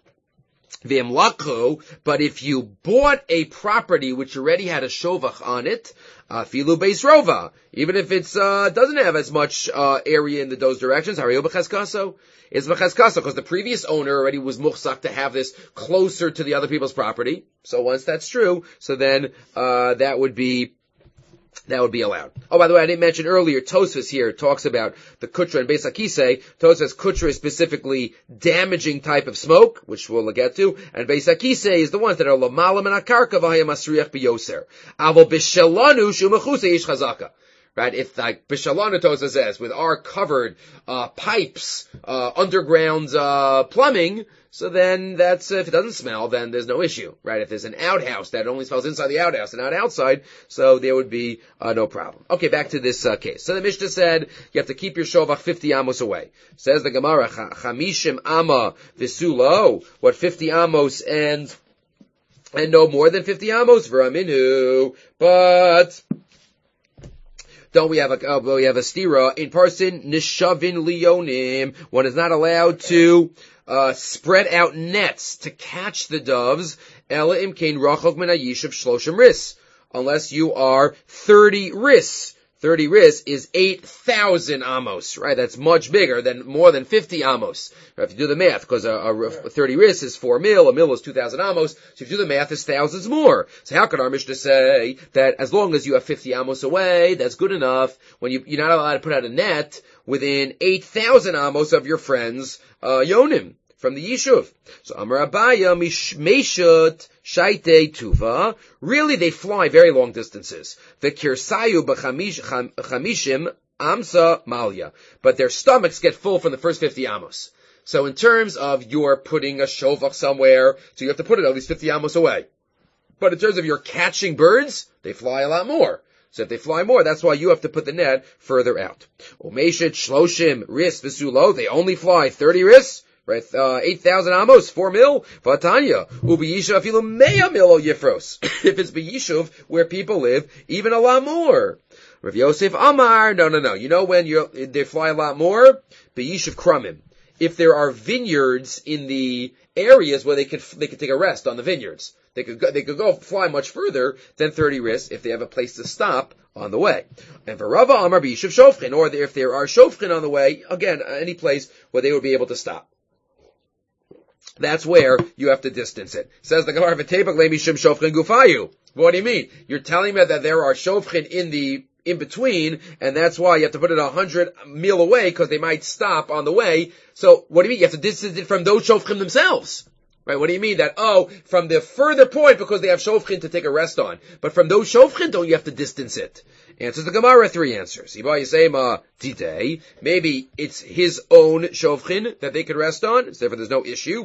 But if you bought a property which already had a shovach on it, filu beis rova, even if it's doesn't have as much area in those directions, hareo b'cheskaso, it's b'cheskaso, because the previous owner already was muchzak to have this closer to the other people's property. So once that's true, so then that would be allowed. Oh, by the way, I didn't mention earlier, Tosfos here talks about the kutra and Beis HaKisei. Tosfos says kutra is specifically damaging type of smoke, which we'll get to, and Beis HaKisei is the ones that are l'malam and akarka v'haya masriach b'yoser. Avo b'shelanu shumachuse ish chazaka. Right? If like Bishalana Tosfos says, with our covered pipes, underground plumbing, so then that's, if it doesn't smell, then there's no issue, right? If there's an outhouse that only smells inside the outhouse and not outside, so there would be no problem. Okay, back to this case. So the Mishnah said you have to keep your shovach 50 amos away. Says the Gemara, chamishim amma v'sulo, what 50 amos and no more than 50 amos, v'raminu, but don't we have a stira in person, nishavin lionim, one is not allowed to spread out nets to catch the doves, ela imkein rachok min hayishav shloshim ris, unless you are 30 ris 30 ris is 8,000 amos, right? That's much bigger than more than 50 amos. If you do the math, because a 30 ris is 4 mil, a mil is 2,000 amos, so if you do the math, it's thousands more. So how could our Mishnah say that as long as you have 50 amos away, that's good enough when you're not allowed to put out a net within 8,000 amos of your friends, yonim, from the Yishuv. So Amar Abaya Meshut Shaite Tuva. Really, they fly very long distances. The Kirsayu B'chamishim Amsa Malya. But their stomachs get full from the first 50 amos. So in terms of you're putting a shovach somewhere, so you have to put it at least 50 amos away. But in terms of you're catching birds, they fly a lot more. So if they fly more, that's why you have to put the net further out. Umeshit Shloshim Ris V'sulo. They only fly 30 ris. Right, 8,000 amos, 4 mil, Vatanya, Ubiyishuv afilu mea mil yifros. If it's B'yishuv, where people live, even a lot more. Rav Yosef Amar, no. You know when they fly a lot more? B'yishuv krumim. If there are vineyards in the areas where they could take a rest on the vineyards. They could go fly much further than 30 ris if they have a place to stop on the way. And for Rava Amar B'yishuv shofchin, or if there are shofchin on the way, again, any place where they would be able to stop. That's where you have to distance it. Says the Gemara, "V'tebak le'mishum shofchin gufayu." What do you mean? You're telling me that there are shofchin in between, and that's why you have to put it 100 mil away, because they might stop on the way. So, what do you mean? You have to distance it from those shofchin themselves. Right? What do you mean that, from the further point, because they have shofchin to take a rest on. But from those shofchin, don't you have to distance it? Answers the Gemara, 3 answers. Maybe it's his own shofchin that they could rest on, so therefore there's no issue.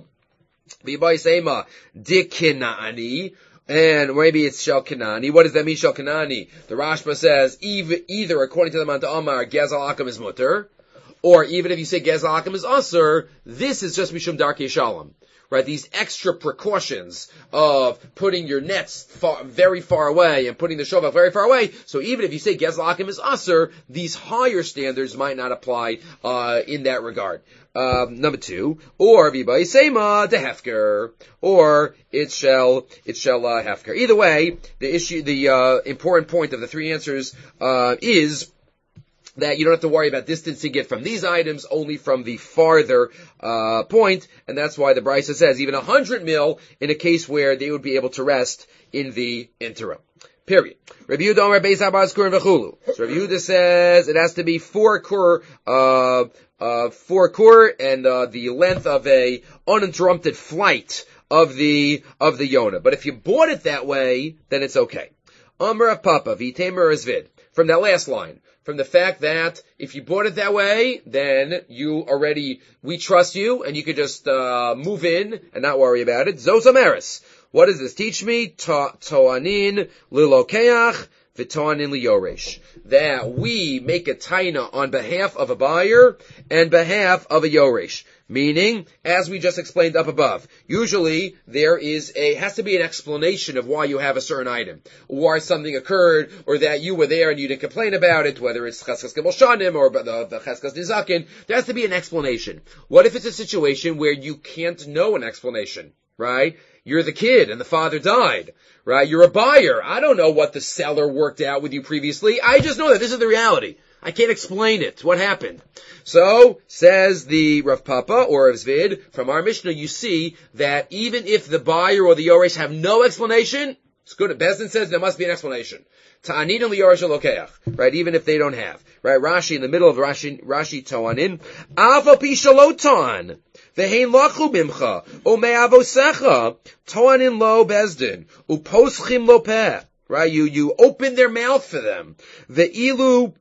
Dikinani, and maybe it's Shel Kanani. What does that mean, Shel Kanani? The Rashba says, either according to the Manta Amar, Gezel Akam is mutter, or even if you say Gezel Akam is Asur, this is just Mishum Darkei Shalom. Right, these extra precautions of putting your nets very far away and putting the shovach very far away. So even if you say Gezel Akim is Asur, these higher standards might not apply in that regard. Number 2, or Vibai Sema de Hefker, or it shall Hefker. Either way, the important point of the 3 answers is that you don't have to worry about distancing it from these items, only from the farther point, and that's why the Brisa says even 100 mil in a case where they would be able to rest in the interim. Period. Rabbi Yehuda Omer Beis Abaz Kur v'chulu. So Rabbi Yehuda says it has to be 4 kur, and the length of a uninterrupted flight of the Yonah. But if you bought it that way, then it's okay. Amar of Papa v'itemer azvid. From that last line. From the fact that if you bought it that way, then we trust you, and you could just move in and not worry about it. Zosamaris. What does this teach me? Toanin lilokeach v'toanin liyoresh. That we make a taina on behalf of a buyer and behalf of a yoresh. Meaning, as we just explained up above, usually there has to be an explanation of why you have a certain item, or something occurred, or that you were there and you didn't complain about it, whether it's cheskas gimel shanim or the cheskas nizakin. There has to be an explanation. What if it's a situation where you can't know an explanation, right? You're the kid and the father died, right? You're a buyer. I don't know what the seller worked out with you previously. I just know that this is the reality. I can't explain it. What happened? So, says the Rav Papa, or Rav Zvid, from our Mishnah, you see that even if the buyer or the Yoresh have no explanation, it's good. Bezdin says there must be an explanation. Ta'anin liyoresh alokeach, right? Even if they don't have, right? Rashi, in the middle of Rashi Toanin, Ava Pishalotan, Vehein lachu bimcha, O me'avosecha, Toanin lo Bezdin, Uposchim lo peh, right? You open their mouth for them. Ve'ilu,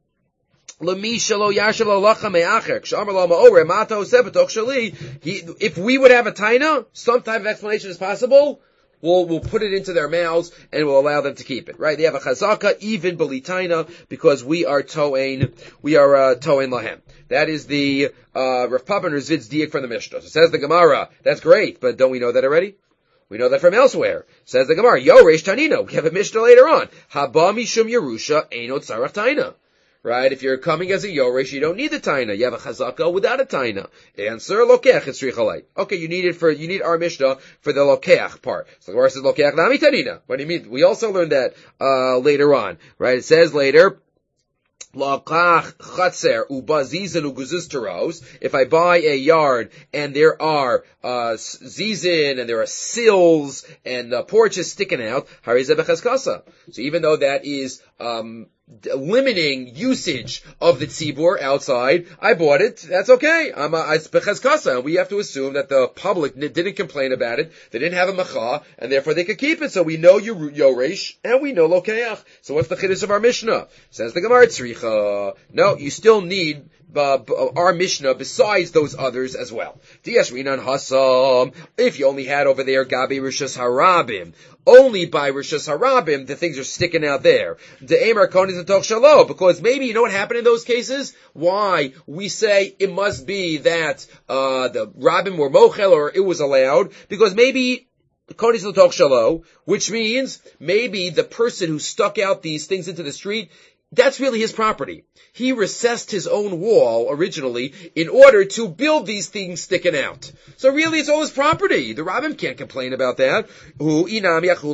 if we would have a taina, some type of explanation is possible, we'll put it into their mouths and we'll allow them to keep it. Right? They have a chazaka, even b'li taina, because we are to'ain lahem. That is the Rav Papa and Rizvid's diak from the Mishnah. So says the Gemara, that's great, but don't we know that already? We know that from elsewhere. Says the Gemara, Yoresh Tanino. We have a Mishnah later on. Haba mishum Yerusha einot tzarach taina. Right? If you're coming as a Yoresh, you don't need the taina. You have a chazaka without a taina. Answer, lokeach is shricha. Okay, you need our Mishnah for the lokeach part. So the Gemara says lokeach nami tanina. What do you mean? We also learned that later on. Right? It says later, If I buy a yard and there are zizin and there are sills and porches sticking out, so even though that is limiting usage of the tzibur outside, I bought it. That's okay. It's bechazkasa. We have to assume that the public didn't complain about it. They didn't have a macha, and therefore they could keep it. So we know yoresh and we know lokeach. So what's the chiddush of our Mishnah? Says the Gemara tzricha. No, you still need our Mishnah besides those others as well. If you only had over there Gabi Rishus Harabim, only by Rishus Harabim, the things are sticking out there. Because maybe, you know what happened in those cases? Why we say it must be that the Rabim were mochel or it was allowed, because maybe which means maybe the person who stuck out these things into the street, that's really his property. He recessed his own wall originally in order to build these things sticking out. So really it's all his property. The Rabbim can't complain about that. Or the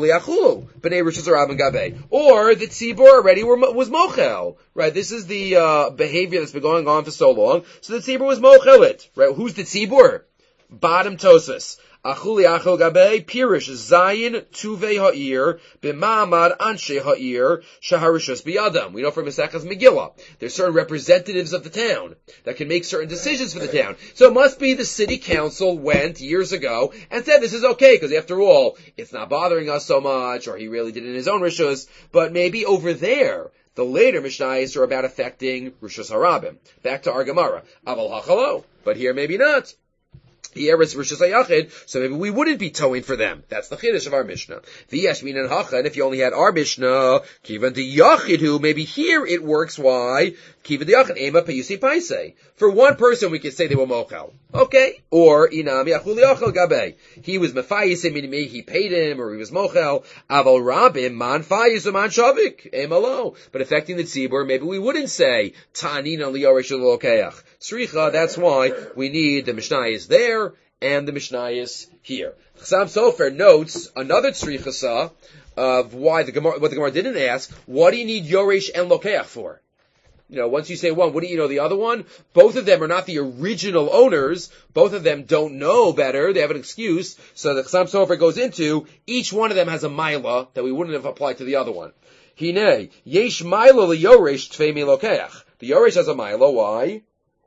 tzibur already was mochel. Right? This is the behavior that's been going on for so long. So the tzibur was mochel it. Right? Who's the tzibur? Bottom Tosas. Achuli achol gabe pirish zayin tuvei ha'ir b'ma'amad anshe ha'ir shaharishus biyadam. We know from Masechtas Megillah there's certain representatives of the town that can make certain decisions for the town. So it must be the city council went years ago and said this is okay because after all it's not bothering us so much, or he really did it in his own rishus. But maybe over there the later Mishnayos are about affecting Rishus Harabim. Back to our Gemara. Aval hachalo, but here maybe not. Here is Rishus HaYachid, so maybe we wouldn't be towing for them. That's the chiddush of our Mishnah. V'yesh minan hacha, and if you only had our Mishnah, kivan the Yachid, who maybe here it works. Why? Kivan the Yachid, ema peyusi paisei. For one person, we could say they were mochel. Okay. Or inami achuli achel gabe. He was mefayis, meaning he paid him, or he was mochel. Aval rabim man fayis man shavik ema lo. But affecting the tzibur, maybe we wouldn't say ta'anina liyoresh lokeach. Sricha. That's why we need the Mishnayos there and the Mishnayos here. Chassam Sofer notes another tzrichasa of why what the Gemara didn't ask. What do you need Yoresh and Lokeach for? You know, once you say one, what do you know the other one? Both of them are not the original owners. Both of them don't know better. They have an excuse. So the Chassam Sofer goes into each one of them has a mila that we wouldn't have applied to the other one. Hine yesh mila liyoresh tfei mi Lokeach. The Yoresh has a mila. Why?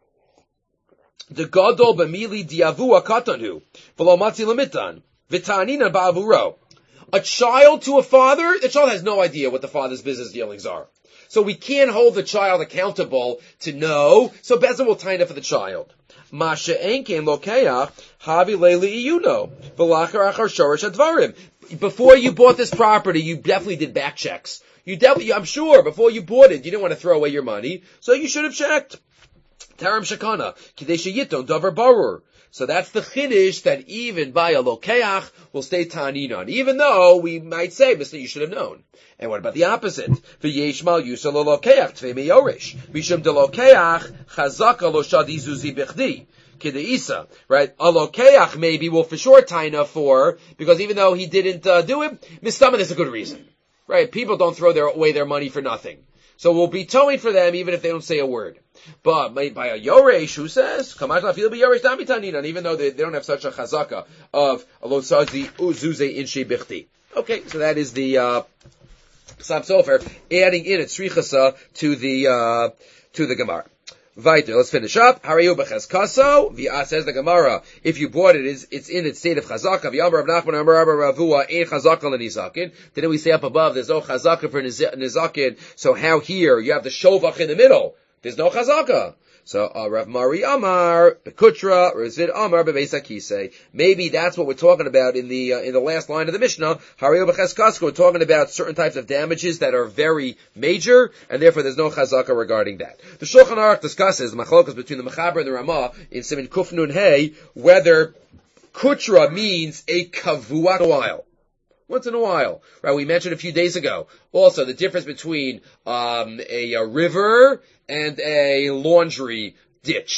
The gadol b'mili diavua katanu v'lo matzi lemitan v'tanina ba'avuro. A child to a father, the child has no idea what the father's business dealings are. So we can't hold the child accountable to know, so Bezin will tie it for the child. Masha enkein lokeach havi leili iyuno v'lachar achar shorish advarim. Before you bought this property, you definitely did back checks. I'm sure, before you bought it, you didn't want to throw away your money, so you should have checked. Taram Shakana, Kidei Sheyiton Davar Barur. So that's the chiddush that even by a lokeach will stay ta'aninon, even though we might say, Mister, you should have known. And what about the opposite? V'yesh mal yusal lo lokeach tvei meyorish mishum de lokeach chazaka lo shadi zuzi bechdi. Kideisa, right? A lokeach maybe will for sure taina for, because even though he didn't do it, mistama, there's a good reason, right? People don't throw away their money for nothing. So we'll be towing for them even if they don't say a word. But by a Yoresh who says, even though they don't have such a chazaka of Losazi Uzuze Inshi Bichti. Okay, so that is the Chassam Sofer adding in a tzrichasa to the Gemara. Weiter, let's finish up. Harayu b'chazkaso. Says the Gemara, if you bought it, it's in its state of chazaka. V'yamar Rav Nachman Amar Ravua ein chazaka l'nizakin. Didn't we say up above, there's no chazaka for nizakin, so how here, you have the shovach in the middle. There's no chazaka. So, Rav Mari Amar, Bekutra, Rizvid Amar, Bevesa Kisei. Maybe that's what we're talking about in the last line of the Mishnah. Harayu b'chazkaso, we're talking about certain types of damages that are very major, and therefore there's no chazaka regarding that. The Shulchan Aruch discusses the machlokas between the Mechaber and the Ramah in Siman Kuf Nun Hey, whether Kutra means a kavuat while. Once in a while. Right, we mentioned a few days ago. Also, the difference between a river and a laundry ditch.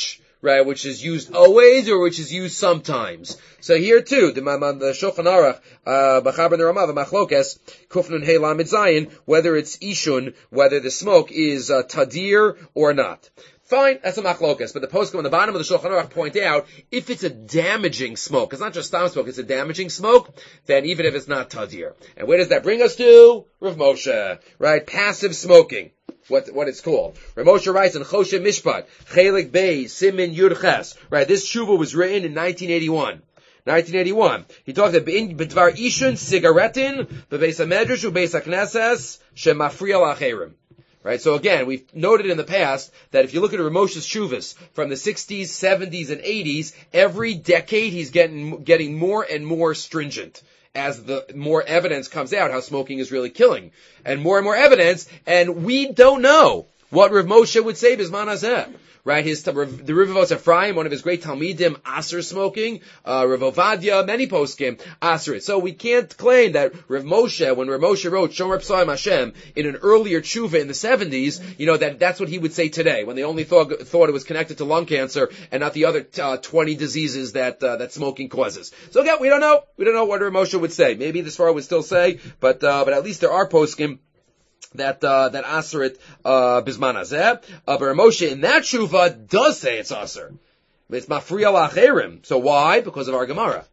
right, which is used always or which is used sometimes. So here too, the Shulchan Aruch, B'chaber Neramav, Machlokes, Kufnun Hey Lamed Zayin, whether it's Ishun, whether the smoke is Tadir or not. Fine, that's a machlokas, but the poskim on the bottom of the Shulchan Aruch point out, if it's a damaging smoke, it's not just stam smoke, it's a damaging smoke, then even if it's not tadir. And where does that bring us to? Rav Moshe, right? Passive smoking. What it's called. Rav Moshe writes in Choshe Mishpat, Chelik Bey, Simin Yud-Ches, right? This tshuva was written in 1981. 1981. He talked about B'dvar Ishun, Sigaretin, B'beis HaMedrash, U'beis HaKnesses, Shemafriya L'Acherim. Right, so again, we've noted in the past that if you look at Rav Moshe's shuvas from the 60s, 70s, and 80s, every decade he's getting more and more stringent as the more evidence comes out how smoking is really killing. And more evidence, and we don't know what Rav Moshe would say Bisman Hazeh. Right, the Rivavos Ephraim, one of his great Talmidim, Aser smoking, Rav Ovadia, many poskim, Aser it. So we can't claim that Rav Moshe, when Rav Moshe wrote Shomer P'Soim Hashem in an earlier tshuva in the 70s, that's what he would say today, when they only thought it was connected to lung cancer and not the other 20 diseases that smoking causes. So again, we don't know. We don't know what Rav Moshe would say. Maybe the Sfar would still say, but at least there are poskim that aser it bisman hazeh. But Moshe in that tshuva does say it's aser. It's mafriya l'acheirim. So why? Because of our Gemara.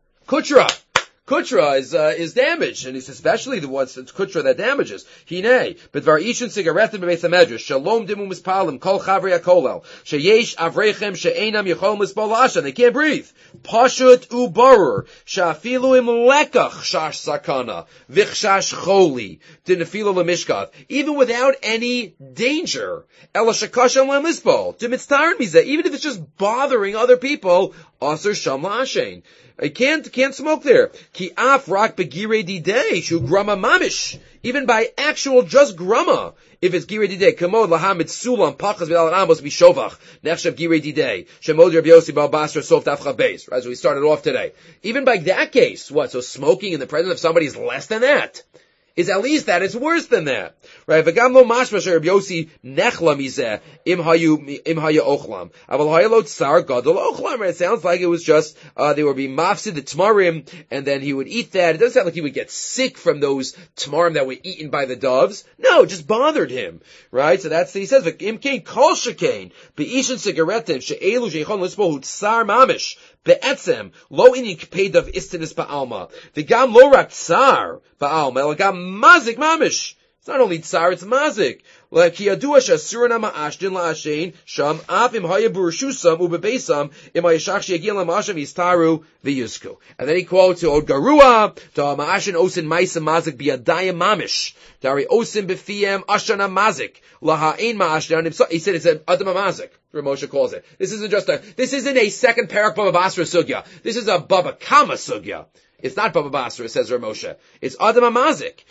Kutra is damaged, and it's especially the ones that's kutra that damages. Hine, but varishun sigaretim b'beis hamedrash, shalom dimu mispalim, kol chavri hakolel, sheyesh avrechem she'enam yechol mispal ashan, they can't breathe. Pashut ubarur, shafilu im lekach shash sakana, vichshash choli, dinefilu lemishkav, even without any danger, ela shakasham lemispal, dimitztarin mizeh, even if it's just bothering other people, aser sham la'ashen. I can't smoke there. Ki af rak begire didei shu grama mamish. Even by actual just grama. If it's gire didei, kamod lahamid sulam pachas v'al amos bishovach nechshav gire didei shemod Rabbi Yossi bal basra sof tafcha beis. Right, so we started off today. Even by that case, what? So smoking in the presence of somebody is less than that. Is at least that, it's worse than that. Right? V'gam lo mashma Rabbi Yossi nechla mizeh im hayu ochlam. Aval hayu lo tsar gadol ochlam. It sounds like it was just, they would be mafsid the tmarim, and then he would eat that. It doesn't sound like he would get sick from those tmarim that were eaten by the doves. No, it just bothered him. Right? So that's, he says, v'im kein kol shekain, be'ishin sigaretim, she'elu sheichon lispo hu tsar mamish. Be'etzem, lo inin k'peidav istinis ba'alma. V'gam lo rak tsar ba'alma, ela gam mazik mamish. It's not only tsar, it's mazik. Like yadua shasuran ma'ashdin la'ashein sham af im haya burushusam ubebeisam im hayashach she'yagil la'ma'ashav yistaru v'yuzku. And then he quotes to Od Garua to ma'ashin osin ma'isa mazik biyadayim mamish. Dari osin b'fiyem ashana mazik laha'ein ma'ashdan. He said it's an adama mazik. Rav Moshe calls it. This isn't a second parak Baba Basra sugya. This is a Baba Kama sugya. It's not Baba Basra, says Rav Moshe. It's Adam Amazik.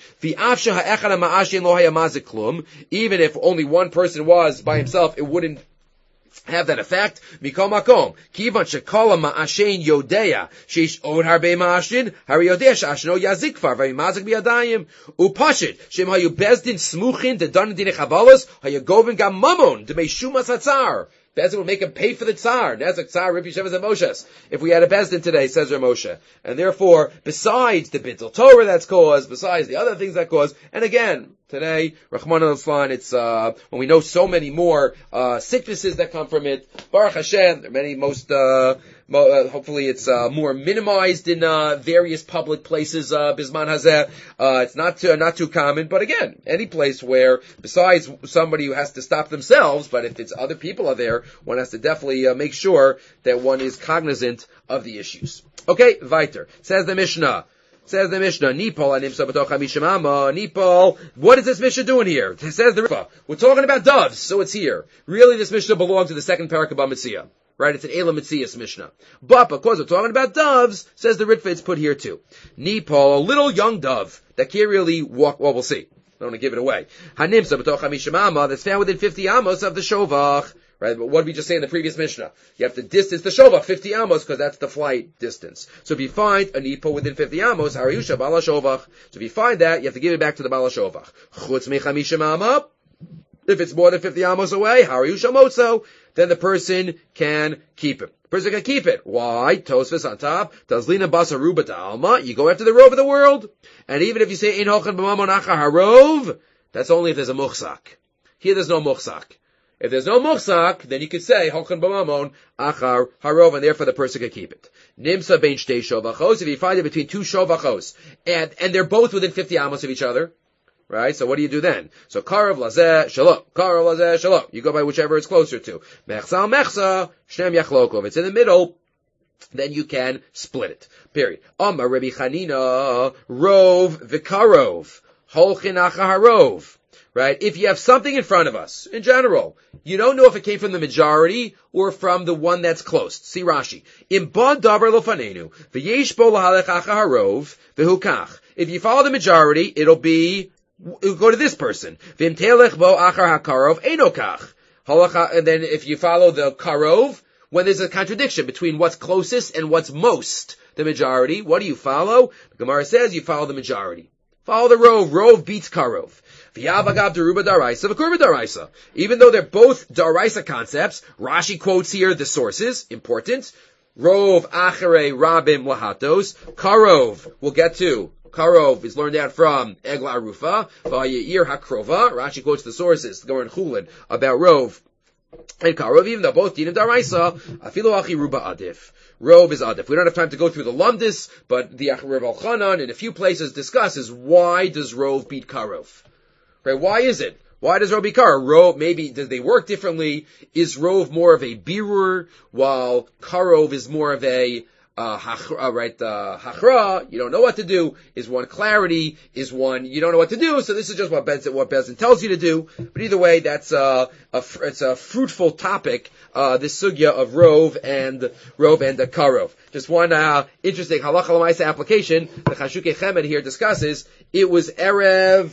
Even if only one person was by himself, it wouldn't have that effect. Mikol makom. Kivan shekala ma'ashen yodeya. Sheish od harbe ma'ashin. Hari yodeya sh'ashno yazikfar. Vari mazik biyadayim. Upashit. Shem hayu bezdin smuchin. Dedan dine chavalas. Hayu govin gam mamon. Demei shumas hatzar. Bezdin would make him pay for the tsar. That's a tsar, Ripi Shevas and Moshes. If we had a Bezdin today, says Rav Moshe. And therefore, besides the Bittul Torah that's caused, besides the other things that cause, and again, today, Rahman al-Islan, it's, when we know so many more, sicknesses that come from it, Baruch Hashem, there are many, hopefully it's, more minimized in, various public places, Bisman Hazeh. It's not too common, but again, any place where, besides somebody who has to stop themselves, but if it's other people are there, one has to definitely, make sure that one is cognizant of the issues. Okay, weiter. Says the Mishnah, Nipol, what is this Mishnah doing here? It says the Rifa. We're talking about doves, so it's here. Really, this Mishnah belongs to the second parak of Mitzvah. Right? It's an Elam Mitzias Mishnah. But because we're talking about doves, says the Ritva, it's put here too. Nipol, a little young dove that can't really walk, well, we'll see. I don't want to give it away. Hanimsa b'toch hamishim amma, that's found within 50 amos of the shovach. Right, but what did we just say in the previous Mishnah? You have to distance the shovach 50 amos because that's the flight distance. So if you find a nipo within 50 amos, hariyusha bala shovach. So if you find that, you have to give it back to the bala shovach. Chutz mechamishim amma. If it's more than 50 amos away, hariyusha motzo. then the person can keep it. The person can keep it. Why? Tosfos on top. Tazlina basa ruba alma. You go after the rov of the world. And even if you say, in hochan b'mamon achar harov, that's only if there's a muchzak. Here there's no muchzak. If there's no muchzak, then you could say, hochan b'mamon achar harov, and therefore the person can keep it. Nimsa bein shtei shovachos, if you find it between two shovachos, and they're both within 50 amos of each other, right? So what do you do then? So karav lazeh shalom, karav lazeh shalom. You go by whichever it's closer to. Mechza al mechza, shnem yachlokov. If it's in the middle, then you can split it. Period. Amar Rabbi Chanina, rov v'karov, holchin achaharov. Right? If you have something in front of us, in general, you don't know if it came from the majority or from the one that's close. See Rashi. Im ba davar lo fanenu, v'yesh bo lahalech achaharov, v'hukach. If you follow the majority, it'll go to this person. V'im telech bo achar hakarov, enokach. And then if you follow the karov, when there's a contradiction between what's closest and what's most the majority, what do you follow? The Gemara says you follow the majority. Follow the rov. Rov beats karov. Even though they're both daraisa concepts, Rashi quotes here the sources, important. Rov achere rabim lahatos. Karov, we'll get to. Karov is learned out from Egla Arufa. Vayir hakrova. Rashi quotes the sources, the Goren Chulin, about Rov and Karov, even though both dinim daraisa, afilu achi ruba adif. Rov is adif. We don't have time to go through the lumdis, but the Rav Elchanan in a few places discusses why does Rov beat Karov. Right? Why is it? Why does Rov beat Karov? Rov, maybe, do they work differently? Is Rov more of a birur, while Karov is more of a hachra, you don't know what to do, is one clarity, is one, you don't know what to do, so this is just what Bezin tells you to do. But either way, it's a fruitful topic, this sugya of Rov and Karov. Just one, interesting halacha l'maisa application, the Chashukei Chemed here discusses, it was Erev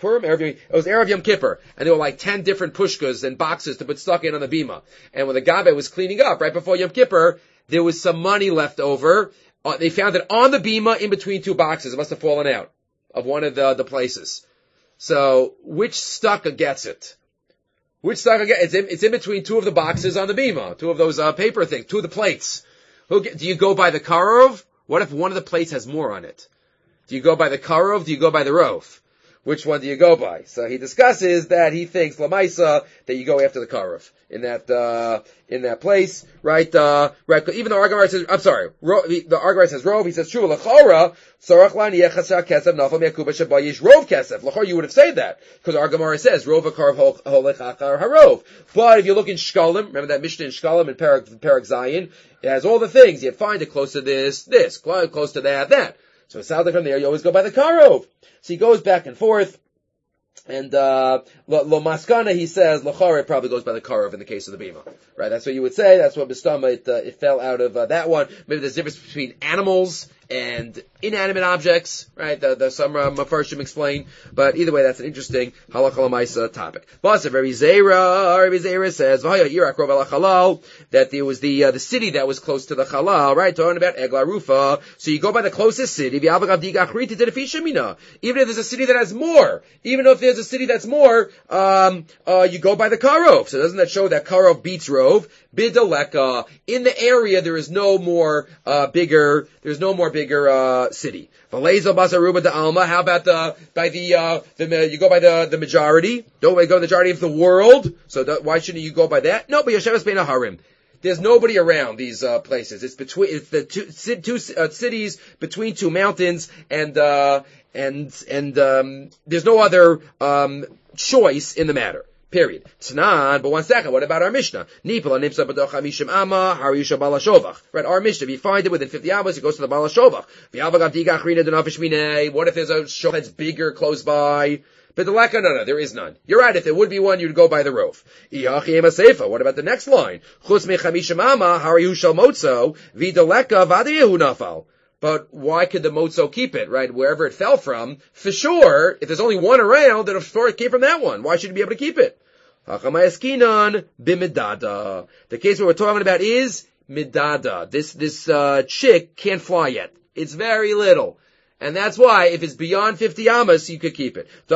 Yom Kippur, and there were like 10 different pushkas and boxes to put stuck in on the bima. And when the Gabe was cleaning up right before Yom Kippur, there was some money left over. They found it on the bima in between two boxes. It must have fallen out of one of the places. So, which stucker gets it? It's in between two of the boxes on the bima, two of those paper things, two of the plates. Do you go by the karov? What if one of the plates has more on it? Do you go by the karov? Do you go by the rov? Which one do you go by? So he discusses that he thinks lamaisa that you go after the karov in that place, right? Right. Even though Argamar says, the Argamar says rov. He says true lachora sarach lan yechasa kesef nafal me'akuba shabayish rov kesef. Lachora, you would have said that because Argamar says rov akarv holech achar harov. But if you look in Shkalim, remember that Mishnah in Shkalim in Parak Zayin, it has all the things. You find it close to this, close to that. So it sounds like from there you always go by the karov. So he goes back and forth, and lo maskana, he says lachara probably goes by the karov in the case of the bima, right? That's what you would say. That's what bistama it fell out of that one. Maybe there's a difference between animals and inanimate objects, right? The some mafarshim explain, but either way, that's an interesting halacha l'maisa topic. But Rabbi Zera says that there was the city that was close to the halal, right? Talking about Egla Rufa. So you go by the closest city. Even if there's a city that has more, even if there's a city that's more, you go by the karov. So doesn't that show that karov beats rov? Bidaleka. In the area, there is no more bigger city. Valezo basaruba de alma. How about you go by the majority? Don't go by the majority of the world. So why shouldn't you go by that? No, but Yesheves Bein Harim. There's nobody around these places. It's the two cities between two mountains, and there's no other choice in the matter. Period. Tanan, but one second, what about our Mishnah? Right, our Mishnah, if you find it within 50 amas, it goes to the Balashovach. What if there's a show that's bigger close by? No, there is none. You're right, if there would be one, you'd go by the rov. What about the next line? But why could the motzo keep it, right? Wherever it fell from, for sure, if there's only one around, then for it came from that one. Why should you be able to keep it? The case what we're talking about is midada. This chick can't fly yet. It's very little. And that's why, if it's beyond 50 amas, you could keep it. If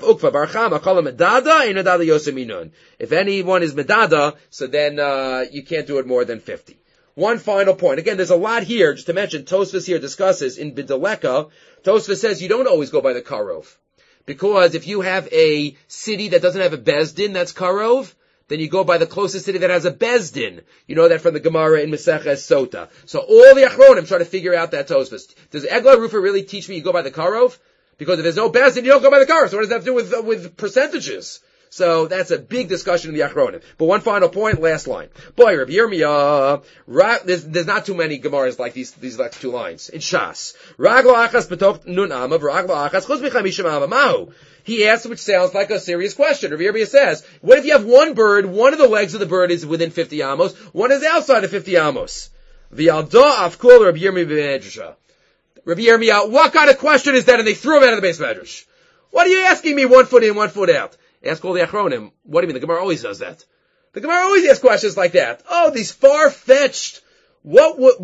anyone is medada, so then you can't do it more than 50. One final point. Again, there's a lot here, just to mention, Tosfos here discusses, in Bidaleka, Tosfos says you don't always go by the Karov. Because if you have a city that doesn't have a Bezdin, that's Karov, then you go by the closest city that has a Bezdin. You know that from the Gemara in Maseches Sota. So all the Achronim try to figure out that Tosfos. Does Eglah Rufer really teach me you go by the Karov? Because if there's no Bezdin, you don't go by the Karov. So what does that have to do with percentages? So that's a big discussion in the Achronim. But one final point, last line. Boy, Rabbi Yirmiyah, there's not too many Gemaras like these last two lines. In Shas. Raglo achas betoch nun amav, raglo achas chuz b'chamishim amav mahu. He asks, which sounds like a serious question. Rabbi Yirmiyah says, what if you have one bird, one of the legs of the bird is within 50 amos, one is outside of 50 amos? V'yalda afkol Rabbi Yirmiyah b'medrasha. Rabbi Yirmiyah, what kind of question is that? And they threw him out of the base medrash. What are you asking me 1 foot in, 1 foot out? Ask all the Achronim. What do you mean? The Gemara always does that. The Gemara always asks questions like that. Oh, these far-fetched. What was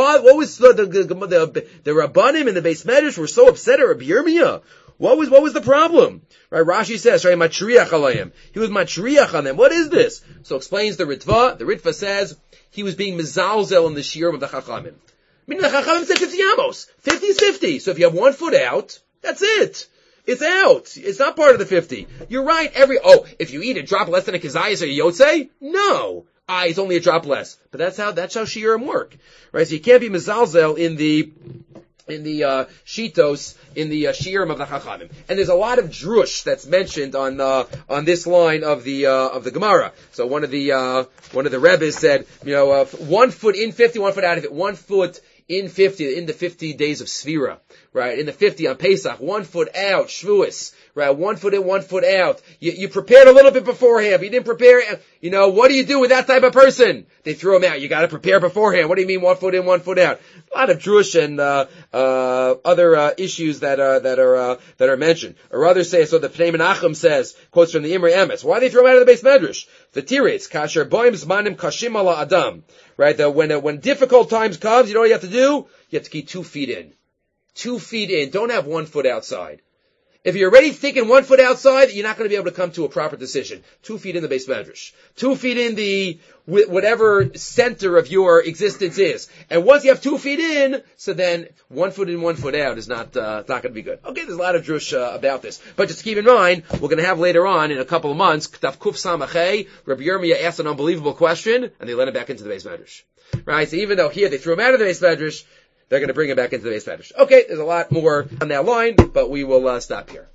the Rabbanim and the Beis Medrash were so upset at Rabbi Yirmiyah? What was the problem? Right? Rashi says, right, matriach alayim. He was matriach on them. What is this? So explains the Ritva. The Ritva says he was being mezalzel in the shiurim of the Chachamim. Meaning the Chachamim said 50 amos. 50 is 50. So if you have 1 foot out, that's it. It's out. It's not part of the 50. You're right. If you eat a drop less than a kizayas or a yotze, no. It's only a drop less. But that's how shiurim work. Right? So you can't be mezalzel in the shitos, in the shiurim of the Chachamim. And there's a lot of drush that's mentioned on this line of the Gemara. So one of the Rebbes said, 1 foot in 50, 1 foot out of it, 1 foot in 50, in the 50 days of Sfira, right? In the 50 on Pesach, 1 foot out, Shavuos, right? 1 foot in, 1 foot out. You prepared a little bit beforehand, but you didn't prepare, what do you do with that type of person? They throw him out. You gotta prepare beforehand. What do you mean 1 foot in, 1 foot out? A lot of Drush and, other, issues that are mentioned. Or others say, so the Pnei Menachem says, quotes from the Imre Emes, why do they throw him out of the base medrash? The Tirates, kasher boim zmanim kashim ala adam. Right, when difficult times comes, you know what you have to do? You have to keep 2 feet in. 2 feet in. Don't have 1 foot outside. If you're already thinking 1 foot outside, you're not going to be able to come to a proper decision. 2 feet in the base medrash. 2 feet in the, whatever center of your existence is. And once you have 2 feet in, so then 1 foot in, 1 foot out is not going to be good. Okay, there's a lot of drush about this. But just keep in mind, we're going to have later on, in a couple of months, K'taf Kuf Samachay, Rabbi Yirmiyah asked an unbelievable question, and they let him back into the base medrash. Right? So even though here they threw him out of the base medrash, they're going to bring him back into the base medrash. Okay, there's a lot more on that line, but we will stop here.